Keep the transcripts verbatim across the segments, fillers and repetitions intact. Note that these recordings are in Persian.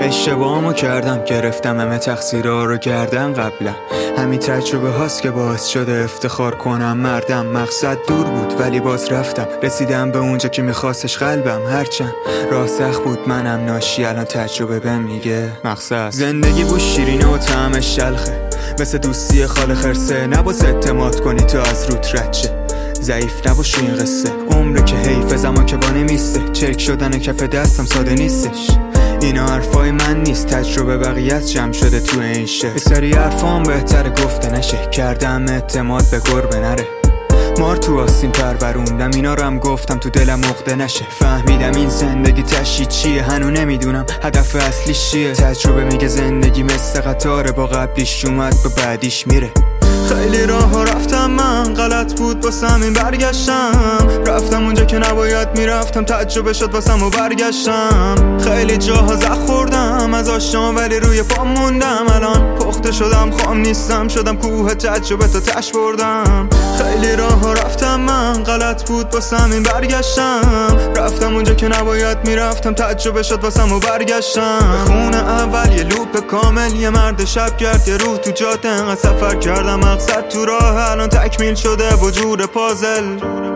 اشتباهامو کردم، گرفتم همه تقصیرها رو کردن قبلا. همین تجربه هاست که باعث شده افتخار کنم مردم. مقصد دور بود ولی باز رفتم، رسیدم به اونجا که میخواستش قلبم. هرچند راه سخت بود منم ناشی، الان تجربه بهم میگه مقصد زندگی بود شیرینه و طعمش شلخه، مثل دوستی خال خرسه. نباز اعتماد کنی تو از روت رد شه، ضعیف نباش این قصه. عمره که حیف زمان که وانه میسته، چرک شدن کف دستم ساده نیستش. اینا حرفای من نیست، تجربه بقیت جمع شده تو این شهر. یه سری حرفام بهتره گفته نشه، کردم اعتماد به گربه نره. مار تو آستین پروروندم، اینا رو هم گفتم تو دلم عقده نشه. فهمیدم این زندگی تشی چیه، هنو نمیدونم هدف اصلیش چیه. تجربه میگه زندگی مثل قطاره، با قبلیش اومد با بعدیش میره. خیلی راه ها رفتم من، غلط بود واسم این برگشتم. رفتم اونجا که نباید میرفتم، تجربه شد واسم و برگشتم. خیلی جاها زخ خوردم از آشام ولی روی پام موندم. الان پخته شدم خام نیستم، شدم کوه تجربه تا تش بردم. خیلی راه ها رفتم من، غلط بود واسم این برگشتم. رفتم اونجا که نباید میرفتم، تجربه شد واسم و برگشتم. به خونه اول یه لوپ کامل، یه مرد شب گرد، یه روح تو جاده. انقدر سفر کردم مقصد تو راه، الان تکمیل شده و جور پازل.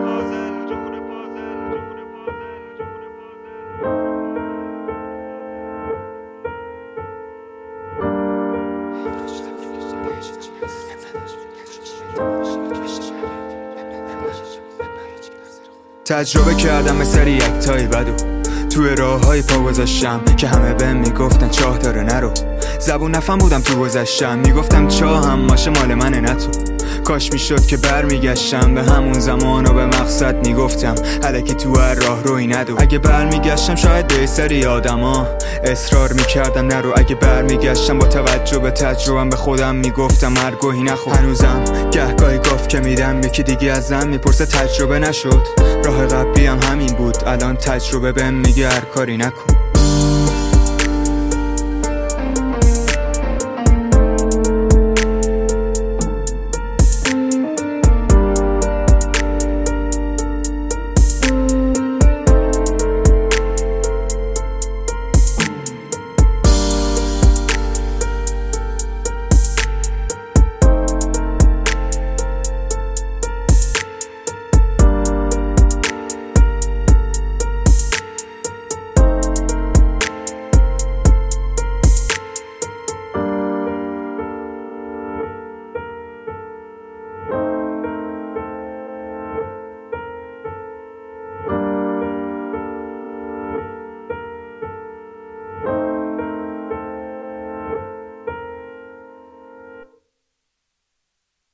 تجربه کردم به سری یک تایی بدو، توی راه های پا گذاشتم که همه بهم میگفتن چاه داره نرو. زبون نفهم بودم تو گذشتم، میگفتم چاه هم ماشه مال منه نه تو. کاش میشد که بر میگشتم به همون زمان و به مقصد میگفتم الکی تو هر راه روی ندو. اگه بر میگشتم شاید به سری آدما اصرار میکردم نرو. اگه بر میگشتم با توجه به تجربم به خودم میگفتم مرگوهی نخور. هنوزم گهگاهی گفت که میدم یکی دیگه ازم میپرسه تجربه نشد. راه قبلی هم همین بود، الان تجربه بهم میگه هر کاری نکن.